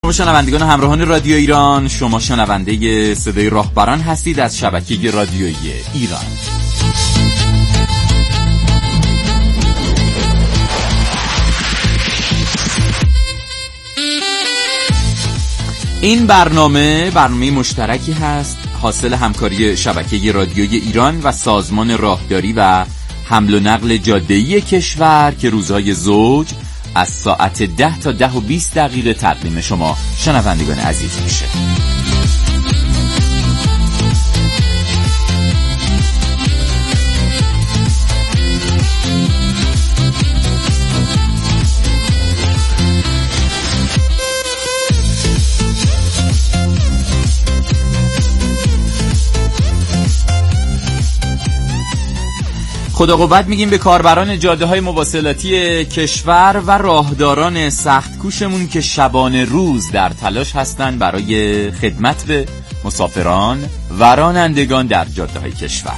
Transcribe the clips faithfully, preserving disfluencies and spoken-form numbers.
خب شنوندگان همراهان رادیو ایران، شما شنونده صدای راهبران هستید از شبکه رادیویی ایران. این برنامه برنامه مشترکی هست حاصل همکاری شبکه رادیویی ایران و سازمان راهداری و حمل و نقل جاده‌ای کشور که روزهای زوج از ساعت ده تا ده و بیست دقیقه تقدیم شما شنوندگان عزیز میشه. خدا قوت میگیم به کاربران جاده‌های مواصلاتی کشور و راهداران سخت‌کوشمون که شبانه روز در تلاش هستند برای خدمت به مسافران و رانندگان در جاده‌های کشور.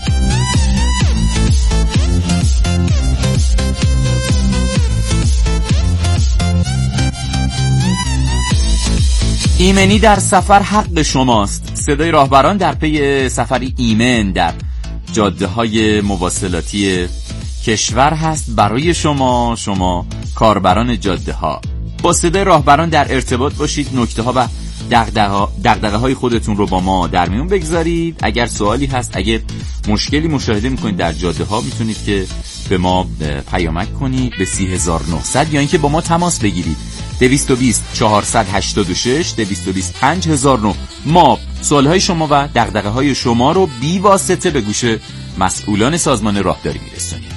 ایمنی در سفر حق شماست. صدای راهبران در پی سفری ایمن در جاده‌های مواصلاتی کشور هست برای شما شما کاربران جاده‌ها. با صدای راهبران در ارتباط باشید، نکته‌ها و دغدغه‌های خودتون رو با ما در میون بگذارید. اگر سوالی هست، اگر مشکلی مشاهده می‌کنید در جاده‌ها، میتونید که به ما پیامک کنید به سی هزار و نهصد یا اینکه با ما تماس بگیرید دویست و بیست چهارصد و هشتاد و شش دویست و بیست پنج هزار و نه. ما سوالهای شما و دغدغه‌های شما رو بی واسطه به گوش مسئولان سازمان راهداری میرسونیم.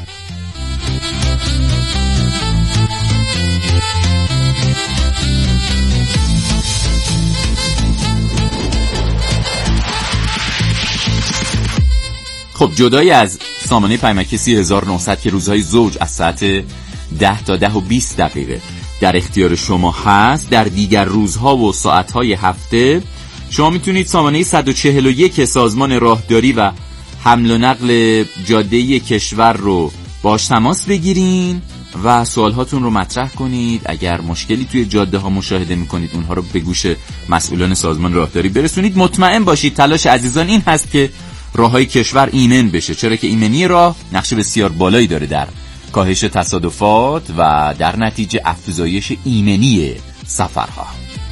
خب جدای از سامانه پیامک سی هزار و نهصد که روزهای زوج از ساعت ده تا ده و بیست دقیقه در اختیار شما هست، در دیگر روزها و ساعتهای هفته شما میتونید سامانه صد و چهل و یک سازمان راهداری و حمل و نقل جاده‌ای کشور رو باش تماس بگیرین و سوالهاتون رو مطرح کنید. اگر مشکلی توی جاده ها مشاهده میکنید، اونها رو به گوش مسئولان سازمان راهداری برسونید. مطمئن باشید تلاش عزیزان این هست که راههای کشور ایمن بشه، چرا که ایمنی راه نقش بسیار بالایی داره در کاهش تصادفات و در نتیجه افزایش ایمنی سفرها.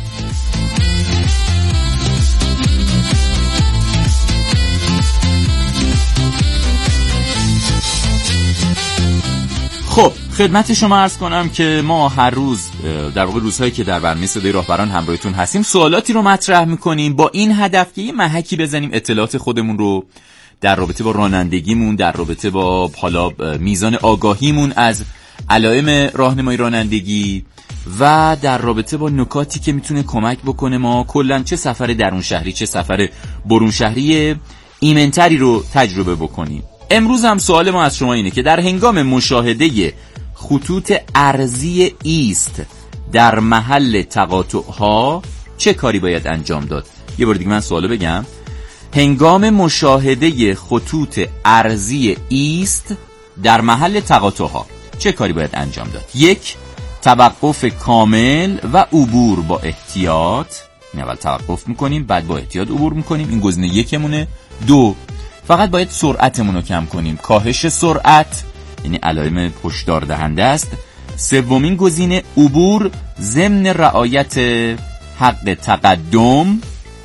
خب خدمت شما عرض کنم که ما هر روز در واقع روزهایی که در برنامه صدای راهبران همراهتون هستیم سوالاتی رو مطرح میکنیم با این هدف که یه محکی بزنیم اطلاعات خودمون رو در رابطه با رانندگیمون، در رابطه با حالا میزان آگاهیمون از علائم راهنمایی رانندگی و در رابطه با نکاتی که میتونه کمک بکنه ما کلاً چه سفر درون شهری چه سفر برون شهری ایمن‌تری رو تجربه بکنیم. امروز هم سوال ما از شما اینه که در هنگام مشاهده خطوط عرضی ایست در محل تقاطع‌ها چه کاری باید انجام داد؟ یه بار دیگه من سوالو بگم. هنگام مشاهده خطوط عرضی ایست در محل تقاطع‌ها چه کاری باید انجام داد؟ یک، توقف کامل و عبور با احتیاط. اول توقف میکنیم بعد با احتیاط عبور میکنیم، این گزینه یکمونه. دو، فقط باید سرعتمون رو کم کنیم، کاهش سرعت یعنی علائم هشدار دهنده است. سومین گزینه عبور ضمن رعایت حق تقدم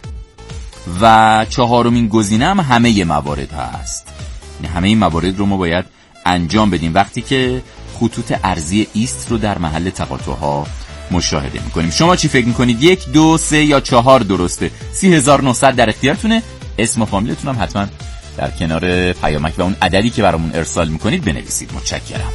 و چهارمین گزینه هم همه موارد هست، یعنی همه این موارد رو ما باید انجام بدیم وقتی که خطوط عرضی ایست رو در محل تقاطع‌ها مشاهده میکنیم. شما چی فکر میکنید؟ یک، دو، سه یا چهار درسته؟ سی هزار و نهصد در اختیارتونه. اسم و فامیلتون هم حتما در کنار پیامک و اون عددی که برامون ارسال میکنید بنویسید. متشکرم.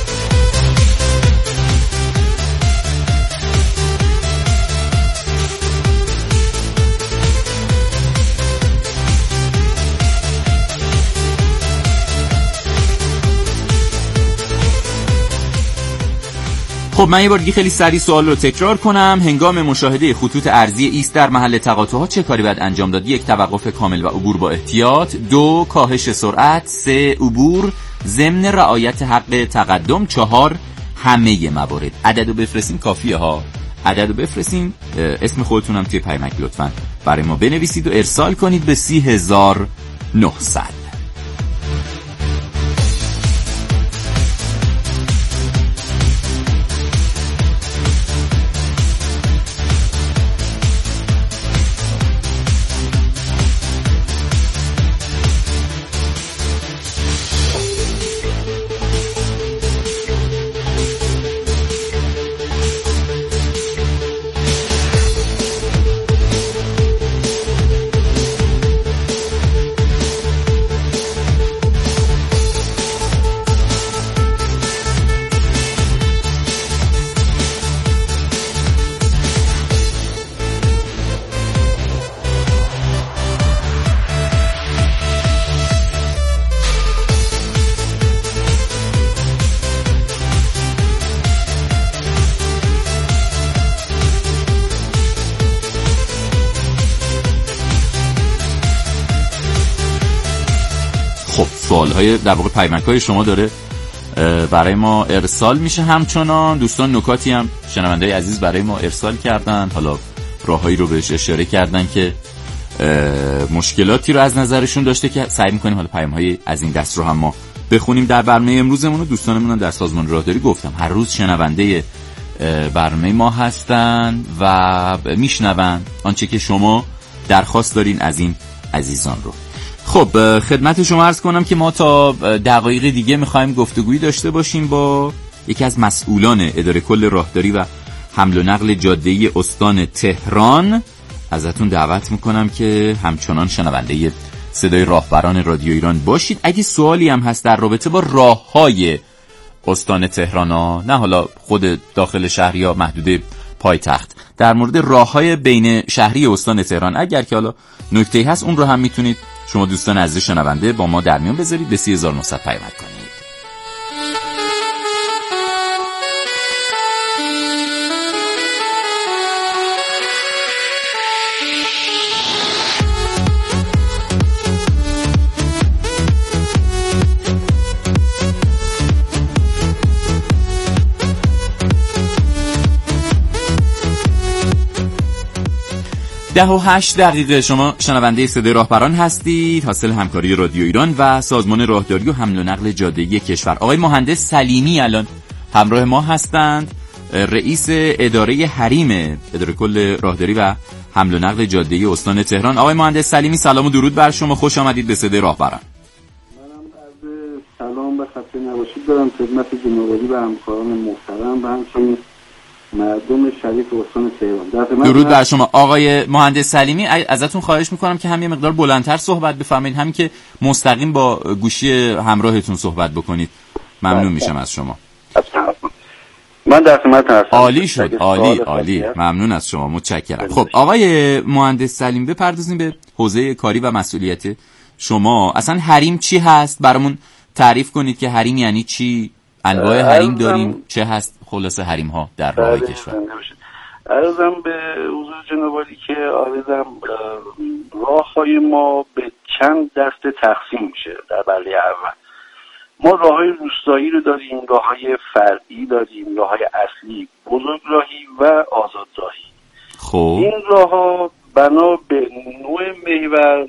خب من یه بار دیگه خیلی سریع سوال رو تکرار کنم. هنگام مشاهده خطوط عرضی ایست در محل تقاطع‌ها چه کاری باید انجام داد؟ یک، توقف کامل و عبور با احتیاط. دو، کاهش سرعت. سه، عبور ضمن رعایت حق تقدم. چهار، همه موارد. عددو بفرستین کافیه ها. عدد رو بفرستین، اسم خودتونم توی پیامک لطفاً برای ما بنویسید و ارسال کنید به سی هزار و نهصد. سوال‌های در واقع پیامک‌های شما داره برای ما ارسال میشه. همچنان دوستان نکاتی هم شنونده‌های عزیز برای ما ارسال کردن، حالا راههایی رو بهش اشاره کردن که مشکلاتی رو از نظرشون داشته که سعی می‌کنیم حالا پیام‌های از این دست رو هم ما بخونیم در برنامه امروزمون. دوستانمون در سازمان راهداری گفتم هر روز شنونده برنامه ما هستن و میشنون آنچه که شما درخواست دارین از این عزیزان رو. خب خدمت شما عرض کنم که ما تا دقایق دیگه میخوایم گفتگویی داشته باشیم با یکی از مسئولان اداره کل راهداری و حمل و نقل جاده‌ای استان تهران. ازتون دعوت میکنم که همچنان شنونده صدای راهبران رادیو ایران باشید. اگه سوالی هم هست در رابطه با راههای استان تهران ها، نه حالا خود داخل شهر یا محدوده پایتخت، در مورد راههای بین شهری استان تهران اگر که حالا نکته‌ای هست اون رو هم میتونید شما دوستان عزیز شنونده با ما در میون بذارید، به سی هزار و نهصد پیام کنید. ده و هشت دقیقه شما شنونده صدای راهبران هستید، حاصل همکاری رادیو ایران و سازمان راهداری و حمل و نقل جاده‌ای کشور. آقای مهندس سلیمی الان همراه ما هستند، رئیس اداره حریم اداره کل راهداری و حمل و نقل جاده‌ای استان تهران. آقای مهندس سلیمی سلام و درود بر شما، خوش آمدید به صدای راهبران. منم عرض سلام و خسته نباشید دارم خدمت جناب عالی و همکاران محترم و همچنین مردم شریف استان تهران. درود بر شما آقای مهندس سلیمی. ازتون خواهش میکنم که هم یه مقدار بلندتر صحبت بفرمایید، همین که مستقیم با گوشی همراهتون صحبت بکنید ممنون میشم از شما. من در خدمت هستم. عالی شد، عالی عالی، ممنون از شما، متشکرم. خب آقای مهندس سلیمی بپردازیم به حوزه کاری و مسئولیت شما. اصلا حریم چی هست؟ برامون تعریف کنید که حریم یعنی چی؟ انواع حریم داریم، چه هست خلاصه حریم ها در راه کشور؟ عرضم به حضور جناب عالی که عرضم راه های ما به چند دسته تقسیم میشه. در بله اول ما راه های روستایی رو داریم، راه های فرعی داریم، راه های اصلی، بزرگراهی و آزادراهی. خب این راه ها بنا به نوع محور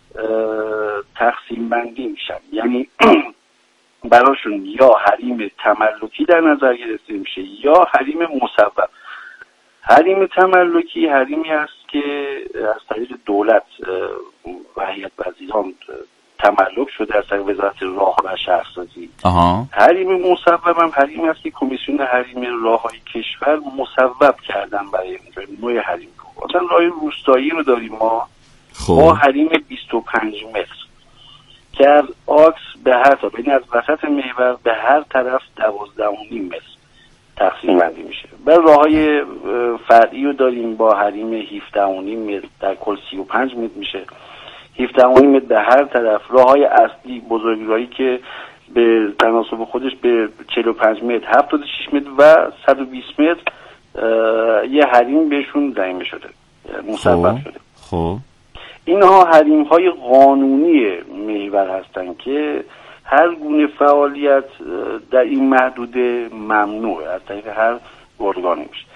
تقسیم بندی میشن، یعنی براشون یا حریم تملکی در نظر گرفته میشه یا حریم مصوب. حریم تملکی حریمی است که از طریق دولت و هیئت وزیران تملک شده از طریق وزارت راه و شهرسازی. حریم مصوب هم حریمی است که کمیسیون حریم راههای کشور مصوب کردن برای نوع حریم. مثلا راه روستایی رو داریم ما با حریم بیست و پنج متر که از آکس به هر طرف، یعنی از وسط محور به هر طرف دوازده و نیم متر تقسیم بندی میشه. و راههای فرعی رو داریم با حریم هفده و نیم متر، در کل سی و پنج متر میشه، هفده و نیم متر به هر طرف. راههای اصلی بزرگراهی که به تناسب خودش به چهل و پنج متر، هفتاد و شش متر و صد و بیست متر یه حریم بهشون ضمیمه شده، مصوب شده. خب اینها حریم های قانونی محور هستند که هر گونه فعالیت در این محدوده ممنوعه، از طریق هر ارگانی میشه.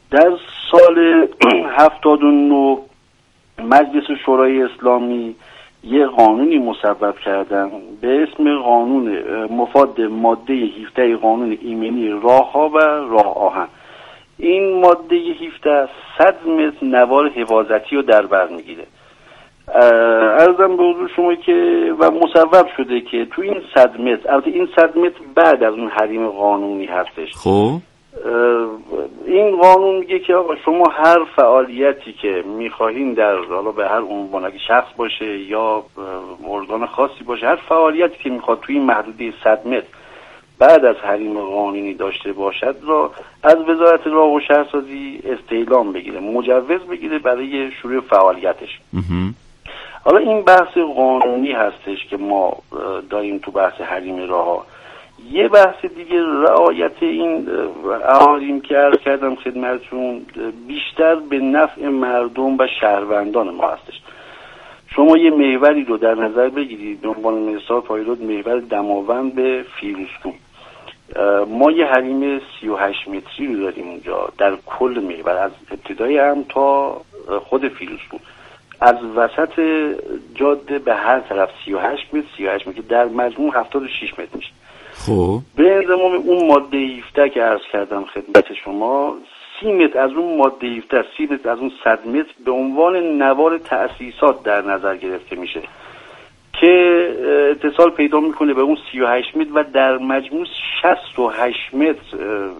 در سال هفتاد و نه مجلس شورای اسلامی یه قانونی مصوب کردن به اسم قانون مفاد ماده هفده قانون ایمنی راهها و راه آهن. این ماده هفده صد متر نوار حفاظتی رو در بر میگیره. عرضم به حضور شما که و مصوب شده که تو این صد متر، البته این صد متر بعد از اون حریم قانونی هستش. خب این قانون میگه که آقا شما هر فعالیتی که میخواهین در حالا به هر عنوان، اگه شخص باشه یا ارگان خاصی باشه، هر فعالیتی که میخواد توی این محدوده صد متر بعد از حریم قانونی داشته باشد را از وزارت راه و شهرسازی استعلام بگیره، مجوز بگیره برای شروع فعالیتش. حالا این بحث قانونی هستش که ما داریم تو بحث حریم راه. یه بحث دیگه رعایت این احاریم که عرض کردم خدمتتون بیشتر به نفع مردم و شهروندان ما هستش. شما یه محوری رو در نظر بگیرید، به عنوان مثال پایرود محور دماوند به فیروزکوه. ما یه حریم سی و هشت متری رو داریم اونجا در کل محور، از ابتدای هم تا خود فیروزکوه، از وسط جاده به هر طرف سی و هشت متر سی و هشت متر، در مجموع هفتاد و شش متر میشه. خب به انضمام اون ماده هفده که عرض کردم خدمت شما، سی متر از اون ماده هفده، سی متر از اون صد متر به عنوان نوار تأسیسات در نظر گرفته میشه که اتصال پیدا میکنه به اون سی و هشت متر و در مجموع شصت و هشت متر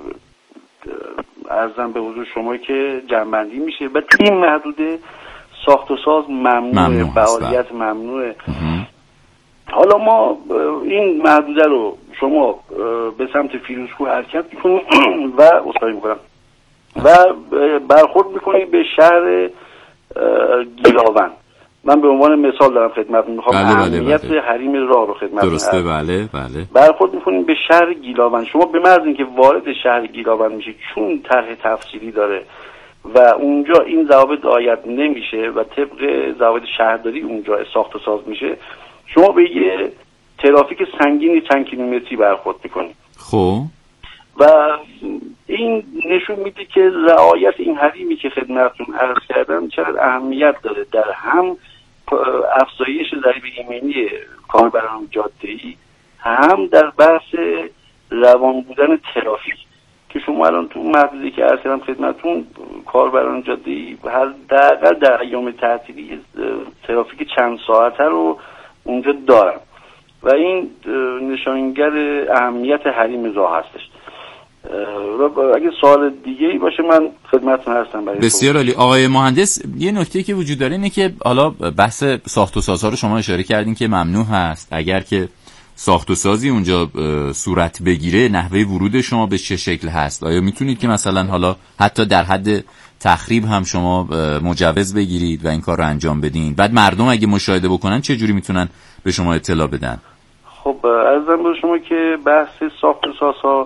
عرضم به حضور شما که جمع‌بندی میشه و توی این محدوده ساخت و ساز ممنوعه، فعالیت ممنوعه. حالا ما این محدوده رو شما به سمت فیروزکوه حرکت میکنیم و اصلاحی میکنم و برخورد میکنیم به شهر گیلاون. من به عنوان مثال دارم خدمتتون میخوام اهمیت بله بله. حریم راه رو خدمتتون درسته بله بله. برخورد میکنیم به شهر گیلاون. شما به محض اینکه وارد شهر گیلاون میشه، چون طرح تفصیلی داره و اونجا این ضوابط رعایت نمیشه و طبق ضوابط شهرداری اونجا ساخت و ساز میشه، شما به یه ترافیک سنگینی چند کیلومتری برخورد میکنید. خب و این نشون میده که رعایت این حریمی که خدمتتون عرض کردم چقدر اهمیت داره در هم افزایش ضریب ایمنی کاربران جاده‌ای، هم در بحث روان بودن ترافیک که شما الان تو محدودی که عرض کردم خدمتتون کاربران جاده‌ای حداقل در ایام تعطیلی ترافیک چند ساعته رو اونجا دارن و این نشانگر اهمیت حریم راه هستش. اگه سوال دیگه ای باشه من خدمتتون هستم. برای بسیار عالی. آقای مهندس، یه نکته که وجود داره اینه که حالا بحث ساخت و سازها رو شما اشاره کردین که ممنوع هست. اگر که ساخت و سازی اونجا صورت بگیره، نحوه ورود شما به چه شکل هست؟ آیا میتونید که مثلا حالا حتی در حد تخریب هم شما مجوز بگیرید و این کار رو انجام بدین؟ بعد مردم اگه مشاهده بکنن چه جوری میتونن به شما اطلاع بدن؟ خب عرضم به شما که بحث ساخت و سازها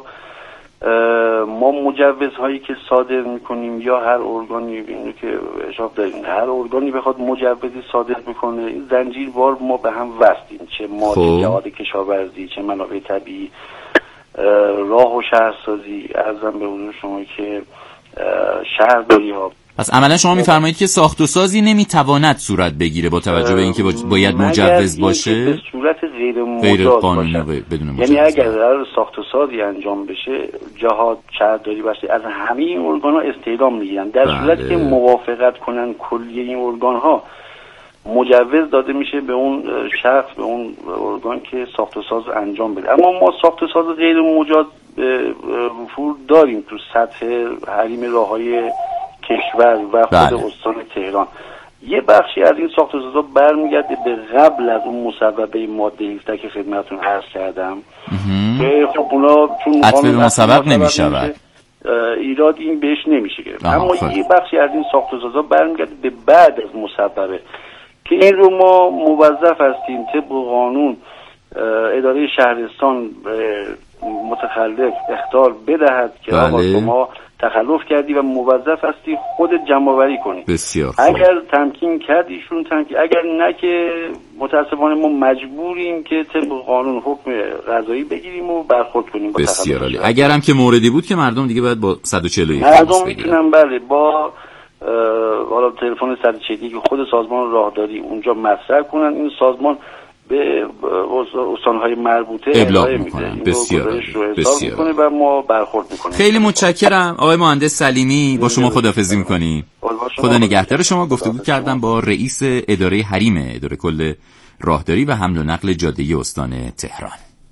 ما مجوزهایی که صادر میکنیم یا هر ارگانی اینو که اشاره داریم، هر ارگانی بخواد مجوزی صادر بکنه، این زنجیروار ما به هم وصلیم، چه مالی جهاد کشاورزی، چه منابع طبیعی، راه و شهرسازی. عرضم به حضور شما که شهرداری ها. پس عملا شما میفرمایید که ساخت و سازی نمیتواند صورت بگیره با توجه به اینکه باید مجوز باشه، به صورت غیر غیر قانونی بدون مجوز. یعنی اگر قرار ساخت و سازی انجام بشه، جهاد شهرداری باشه، از همه این ارگان ها استعلام میگیرن. در بله. صورتی که موافقت کنن کلیه این ارگان ها، مجوز داده میشه به اون شخص، به اون ارگان که ساخت و ساز انجام بده. اما ما ساخت و ساز غیر مجاز وفور داریم تو سطح حریم راههای کشور و خود بله. استان تهران. یه بخشی از این ساخت و سازها برمیگرده به قبل از اون مصوبه ماده هفده که خدمتتون عرض کردم که خب اونا چون حتما مسبب نمیشه، ایراد این بهش نمیشه گرفت. اما خب. یه بخشی از این ساخت و سازها برمیگرده به بعد از مصوبه که این رو ما موظف هستیم طبق قانون اداره شهرستان متخلف اخطار بدهد که آقا شما تخلف کردی و موظف هستی خودت جمع‌آوری کنی. بسیار اگر تمکین کردیشون تمکین، اگر نه که متاسفانه ما مجبوریم که طبق قانون حکم قضایی بگیریم و برخورد کنیم با تخلف. بسیار عالی. اگر هم که موردی بود که مردم دیگه باید با صد و چهل و یک مردم میتونن بله با حالا تلفن صد و چهل و یک که خود سازمان راهداری اونجا مطرح کنن، این سازمان به استان‌های مربوطه ابلاغ میکنن. بسیار بسیار میکنه و ما برخورد میکنیم. خیلی متشکرم آقای مهندس سلیمی، با شما خداحافظی میکنیم. خدا نگهدار شما. گفتگو کردم با رئیس اداره حریم اداره کل راهداری و حمل و نقل جاده استان تهران.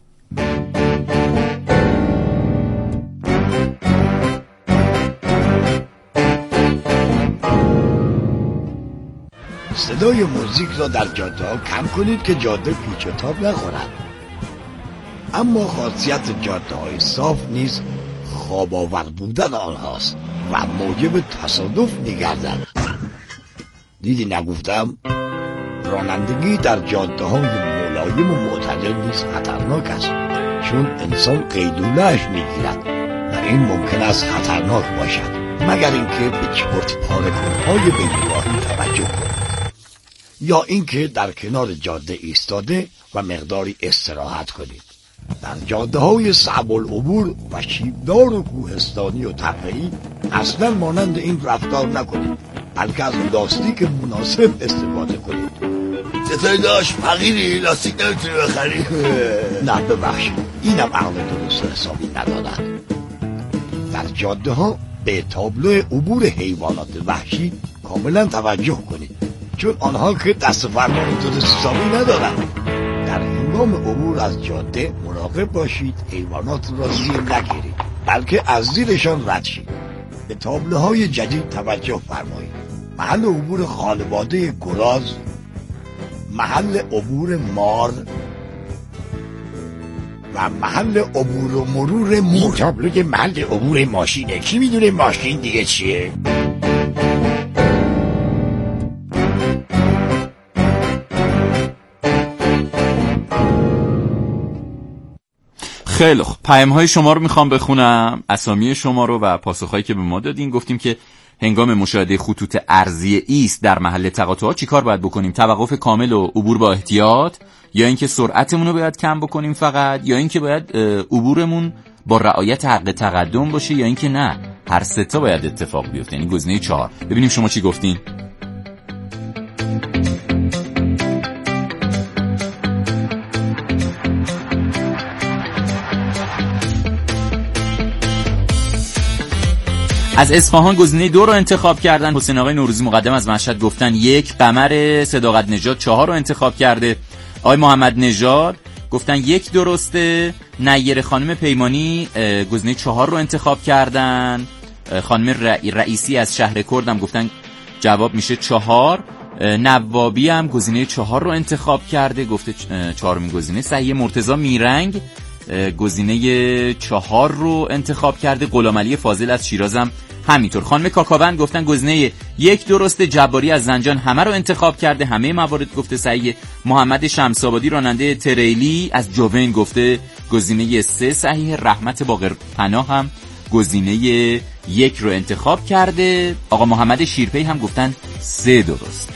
صدای موزیک را در جاده ها کم کنید که جاده پیچ و تاب نخورد. اما خاصیت جاده های صاف نیز خواب آور بودن آنهاست و موجب تصادف می‌گردد. دیدی نگفتم؟ رانندگی در جاده های ملایم و معتدل نیز خطرناک است، چون انسان قیلوله‌اش میگیرد و این ممکن است خطرناک باشد، مگر اینکه به چرت پاره کنهای بین‌راهی توجه کنید یا اینکه در کنار جاده ایستاده و مقداری استراحت کنید. در جاده های صعب العبور و شیبدار و کوهستانی و تپه‌ای اصلا مانند این رفتار نکنید، بلکه از لاستیک مناسب استفاده کنید. چطوری داشت فقیری لاستیک نمیتونی بخری؟ نه ببخشید، اینم عقل درست حسابی ندارد. در جاده ها به تابلو عبور حیوانات وحشی کاملا توجه کنید، چون آنها که دست فرمان درست حسابی ندارند. در هنگام عبور از جاده مراقب باشید حیوانات را زیر نگیرید، بلکه از زیرشان رد شید. به تابلوهای جدید توجه فرمایید. محل عبور خانواده گراز، محل عبور مار و محل عبور و مرور مور. تابلوی محل عبور ماشینه، کی میدونه ماشین دیگه چیه؟ خیلی خوب، پیام‌های شما رو میخوام بخونم، اسامی شما رو و پاسخهایی که به ما دادین. گفتیم که هنگام مشاهده خطوط ارضی ایست در محل تقاطعات چیکار باید بکنیم؟ توقف کامل و عبور با احتیاط، یا اینکه سرعتمون رو باید کم بکنیم فقط، یا اینکه باید عبورمون با رعایت حق تقدم باشه، یا اینکه نه هر سه تا باید اتفاق بیفته، یعنی گزینه چهار. ببینیم شما چی گفتین. از اصفهان گزینه دو رو انتخاب کردن. حسین آقای نوروزی مقدم از مشهد گفتن یک. قمر صداقت نژاد چهار رو انتخاب کرده. آقای محمد نژاد گفتن یک درسته. نیر خانم پیمانی گزینه چهار رو انتخاب کردن. خانم رئیسی از شهر کرد هم گفتن جواب میشه چهار. نوابی هم گزینه چهار رو انتخاب کرده، گفته چهارمین گزینه صحیح. مرتضی میرنگ گزینه چهار رو انتخاب کرده. غلامعلی فاضل از شیراز هم همینطور. خانم کاکاوند گفتن گزینه یک درسته. جباری از زنجان همه رو انتخاب کرده، همه موارد گفته صحیح. محمد شمس‌آبادی راننده تریلی از جوین گفته گزینه سه صحیح. رحمت باقرپناه هم گزینه یک رو انتخاب کرده. آقا محمد شیرپی هم گفتن سه درسته.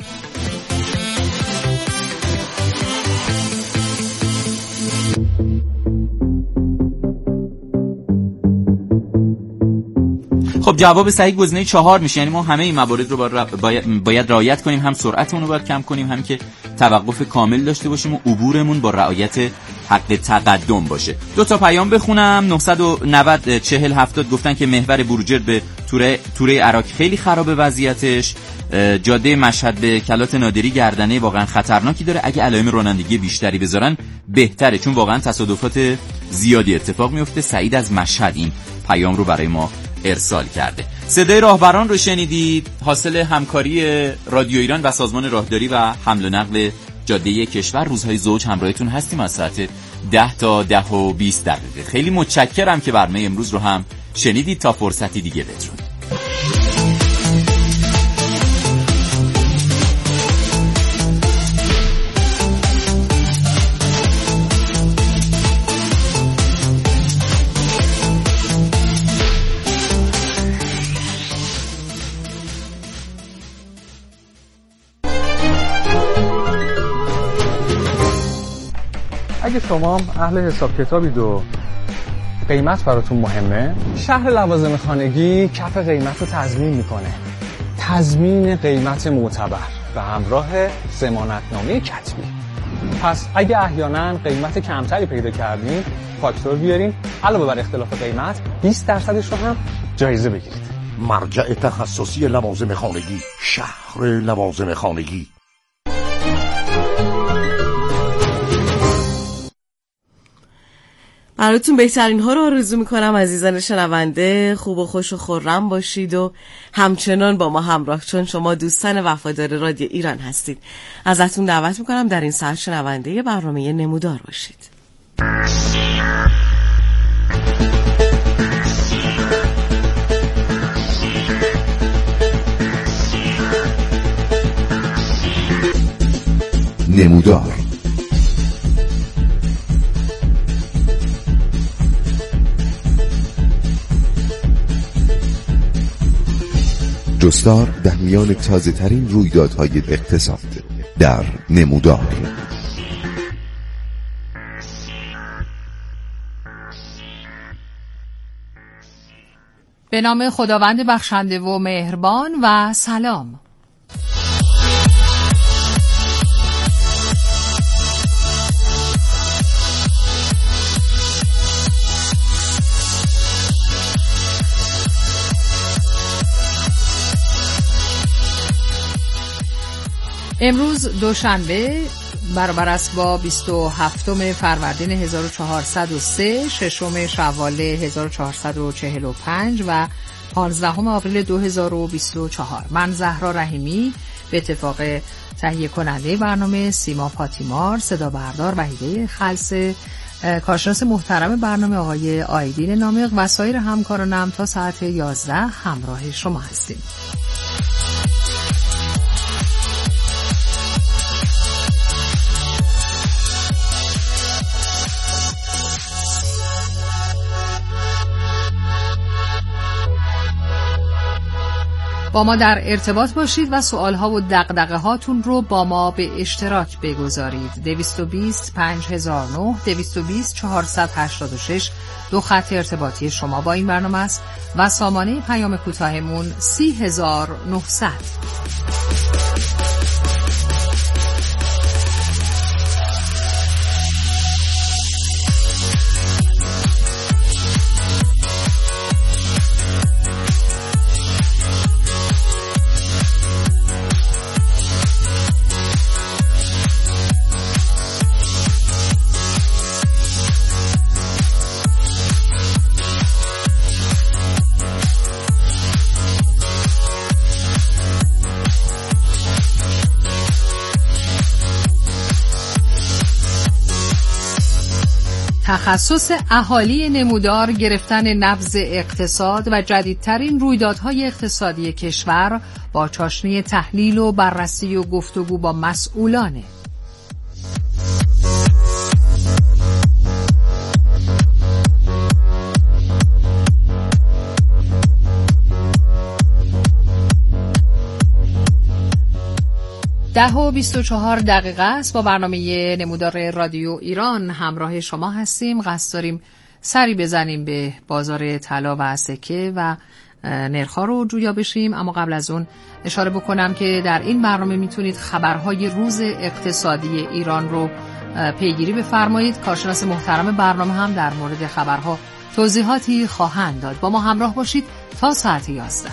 خب جواب صحیح گزینه چهار میشه، یعنی ما همه این موارد رو باید, باید رعایت کنیم، هم سرعتمون رو باید کم کنیم، هم که توقف کامل داشته باشیم و عبورمون با رعایت حق تقدم باشه. دو تا پیام بخونم. نه نه صفر چهل هفتاد گفتن که محور بروجرد به توره توره عراق خیلی خرابه وضعیتش. جاده مشهد به کلات نادری گردنه واقعا خطرناکی داره، اگه علائم رانندگی بیشتری بذارن بهتره، چون واقعا تصادفات زیادی اتفاق میفته. سعید از مشهد این پیام رو برای ما ارسال کرده. صدای راهبران رو شنیدید، حاصل همکاری رادیو ایران و سازمان راهداری و حمل و نقل جاده کشور. روزهای زوج همراهتون هستیم از ساعت ده تا ده و بیست دقیقه. خیلی متشکرم که برنامه امروز رو هم شنیدید. تا فرصتی دیگه بدرود. اگه شما اهل حساب کتابید و قیمت براتون مهمه، شهر لوازم خانگی کف قیمت رو تضمین میکنه. تضمین قیمت معتبر به همراه ضمانتنامه کتبی. پس اگه احیانا قیمت کمتری پیدا کردین، فاکتور بیارین، علاوه بر اختلاف قیمت بیست درصدش رو هم جایزه بگیرید. مرجع تخصصی لوازم خانگی، شهر لوازم خانگی. براتون بهترین ها رو آرزو میکنم عزیزان شنونده. خوب و خوش و خرم باشید و همچنان با ما همراه، چون شما دوستان وفادار رادیو ایران هستید. ازتون دعوت میکنم در این ساعت شنونده برنامه نمودار باشید. نمودار. جستار در میان تازه ترین رویدادهای اقتصاد در نمودار. به نام خداوند بخشنده و مهربان و سلام. امروز دوشنبه برابر است با بیست و هفتم فروردین هزار و چهارصد و سه، ششم شوال هزار و چهارصد و چهل و پنج و پانزدهم آوریل دو هزار و بیست و چهار. من زهرا رحیمی به اتفاق تهیه کننده برنامه، سیما پاتیمار صدا بردار، وحیده خلص کارشناس محترم برنامه، آقای آیدین نامق و سایر همکارانم تا ساعت یازده همراه شما هستیم. با ما در ارتباط باشید و سوالها و دغدغه هاتون رو با ما به اشتراک بگذارید. دویست و بیست پنج هزار و نه، دویست و بیست چهارصد و هشتاد و شش دو خط ارتباطی شما با این برنامه است و سامانه پیام کوتاهمون سی هزار و نهصد. تخصص اهالی نمودار گرفتن نبض اقتصاد و جدیدترین رویدادهای اقتصادی کشور با چاشنی تحلیل و بررسی و گفتگو با مسئولانه. ده و بیست و چهار دقیقه است. با برنامه نمودار رادیو ایران همراه شما هستیم. قصد داریم سری بزنیم به بازار طلا و سکه و نرخ‌ها رو جویا بشیم، اما قبل از اون اشاره بکنم که در این برنامه میتونید خبرهای روز اقتصادی ایران رو پیگیری بفرمایید. کارشناس محترم برنامه هم در مورد خبرها توضیحاتی خواهند داد. با ما همراه باشید تا ساعت یازده.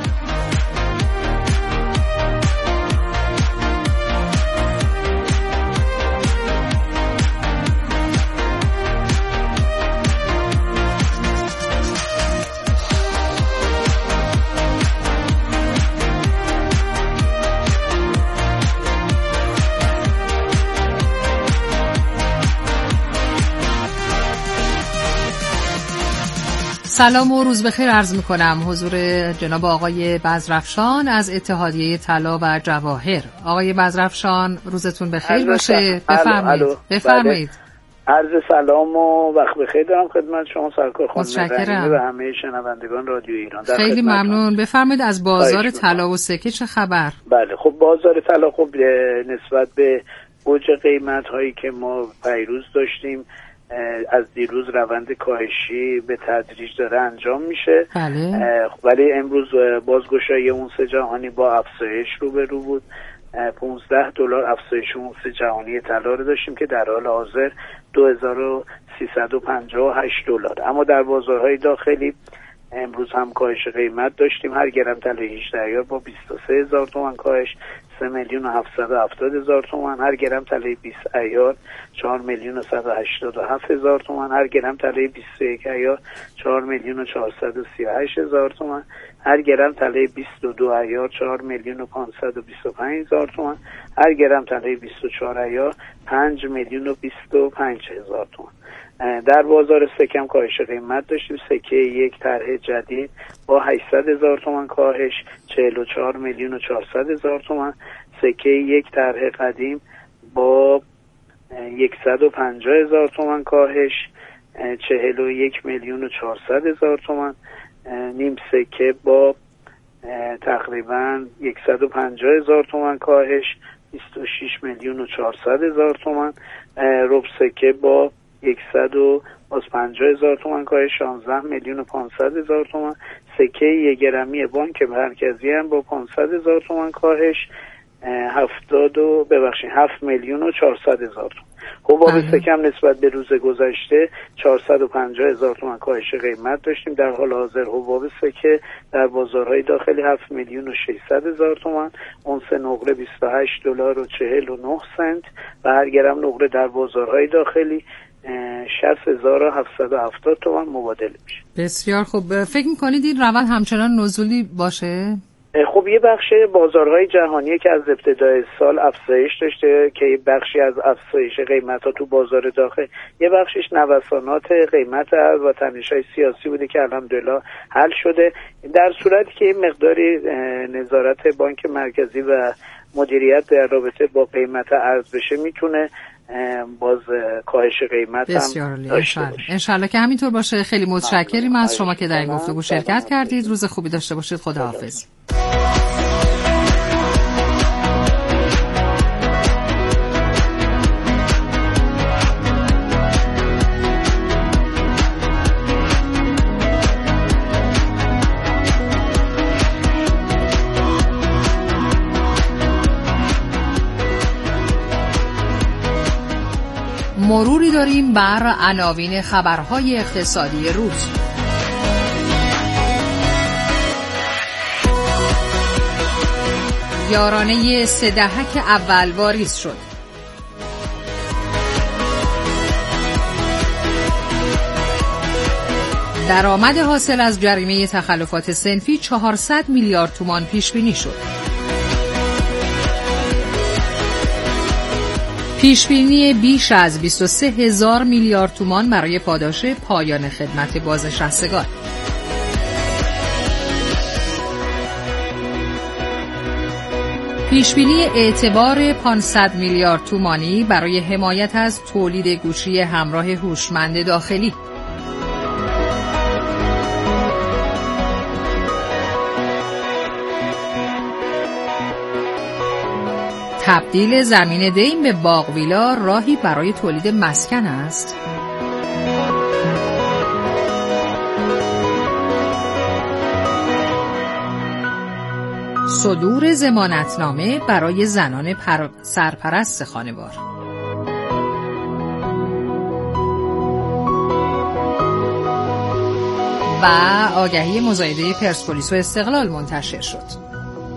سلام و روز بخیر عرض میکنم حضور جناب آقای بزرافشان از اتحادیه طلا و جواهر. آقای بزرافشان روزتون بخیر باشه. بفرمایید. بفرمایید. عرض سلام و وقت بخیر دارم خدمت شما سرکار خانم رحیمی و همه شنوندگان رادیو ایران. خیلی ممنون. بفرمایید از بازار طلا و سکه چه خبر؟ بله خب بازار طلا خب نسبت به اوج قیمت هایی که ما پیروز داشتیم از دیروز روند کاهشی به تدریج داره انجام میشه. بله. ولی امروز بازگشایی اونس جهانی با افزایش روبرو بود. پانزده دلار افزایش اونس جهانی طلا رو داشتیم که در حال حاضر دو هزار و سیصد و پنجاه و هشت دلار. اما در بازارهای داخلی امروز هم کاهش قیمت داشتیم. هر گرم طلای هجده ایار با بیست و سه هزار تومان کاهش سه میلیون و هفتصد و هفتاد هزار تومان. هر گرم طلای بیست ایار چهار میلیون و صد و هشتاد و هفت هزار تومان. هر گرم طلای بیست و یک ایار چهار میلیون و چهارصد و سی و هشت هزار تومان. هر گرم طلای بیست و دو ایار چهار میلیون و پانصد و بیست و پنج هزار تومان. هر گرم طلای بیست و چهار ایار پنج میلیون و بیست و پنج هزار تومان. در بازار سکه هم کاهش قیمت داشتیم. سکه یک طرح جدید با هشتصد هزار تومان کاهش چهل و چهار میلیون و چهارصد هزار تومان. سکه یک طرح قدیم با صد و پنجاه هزار تومان کاهش چهل و یک میلیون و چهارصد هزار تومان. نیم سکه با تقریبا صد و پنجاه هزار تومان کاهش بیست و شش میلیون و چهارصد هزار تومان. ربع سکه با صد و پنجاه هزار تومان کاهش شانزده میلیون و پانصد هزار تومان. سکه یک گرمی بانک مرکزی هم با پانصد هزار تومان کاهش هفتاد و ببخشید هفت میلیون و چهارصد هزار تومان. حباب سکه هم نسبت به روز گذشته چهارصد و پنجاه هزار تومان کاهش قیمت داشتیم. در حال حاضر حباب سکه در بازارهای داخلی هفت میلیون و ششصد هزار تومان. اونس نقره بیست و هشت دلار و چهل و نه سنت و هر گرم نقره در بازارهای داخلی شصت هزار و هفتصد و هفتاد تومان مبادله میشه. بسیار خوب. فکر میکنید این روند همچنان نزولی باشه؟ خب یه بخش بازارهای جهانی که از ابتدای سال افزایش داشته که یه بخشی از افزایش قیمت‌ها تو بازار داخل، یه بخشش نوسانات قیمت و تنش‌های سیاسی بوده که الحمدلله حل شده. در صورتی که این مقداری نظارت بانک مرکزی و مدیریت در رابطه با قیمت ارز بشه میتونه باز کاهش قیمت هم داشته باشه. انشالله که همینطور باشه. خیلی متشکریم از شما که در این گفتگو شرکت کردید. روز خوبی داشته باشید. خداحافظ. مروری داریم بر عناوین خبرهای اقتصادی روز. یارانه سه دهک اول واریز شد. درآمد حاصل از جریمه تخلفات صنفی چهارصد میلیارد تومان پیش بینی شد. پیشبینی بیش از بیست و سه هزار میلیارد تومان برای پاداش پایان خدمت بازنشستگان. پیشبینی اعتبار پانصد میلیارد تومانی برای حمایت از تولید گوشی همراه هوشمند داخلی. تبدیل زمین دیم به باغ ویلا راهی برای تولید مسکن است. صدور ضمانتنامه برای زنان پر... سرپرست خانوار. و آگهی مزایده پرسپولیس و استقلال منتشر شد.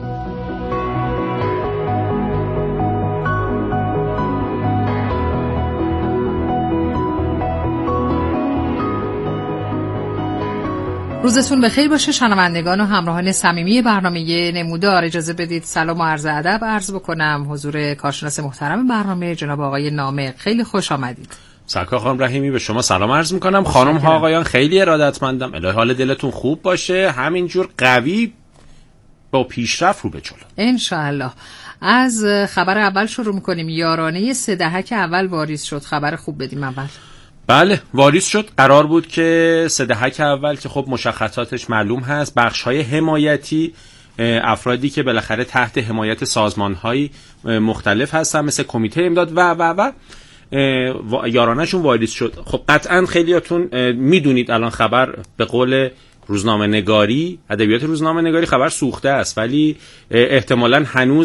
روزتون بخیر باشه شنوندگان و همراهان صمیمی برنامه نمودار. اجازه بدید سلام و عرض ادب عرض بکنم حضور کارشناس محترم برنامه جناب آقای نامق. خیلی خوش آمدید. سرکار خانم رحیمی به شما سلام عرض میکنم. خانم ها آقایان خیلی ارادتمندم. الهی حال دلتون خوب باشه، همینجور قوی با پیشرفت رو به جلو ان شاء الله. از خبر اول شروع میکنیم. یارانه سه دهک اول واریز شد. خبر خوب بدیم اول. بله واریز شد. قرار بود که سه دهک اول که خب مشخصاتش معلوم هست، بخش‌های حمایتی افرادی که بالاخره تحت حمایت سازمان‌های مختلف هستن مثل کمیته امداد و و و یارانشون واریز شد. خب قطعا خیلیاتون میدونید الان خبر به قول روزنامه نگاری، ادبیات روزنامه نگاری، خبر سوخته است، ولی احتمالاً هنوز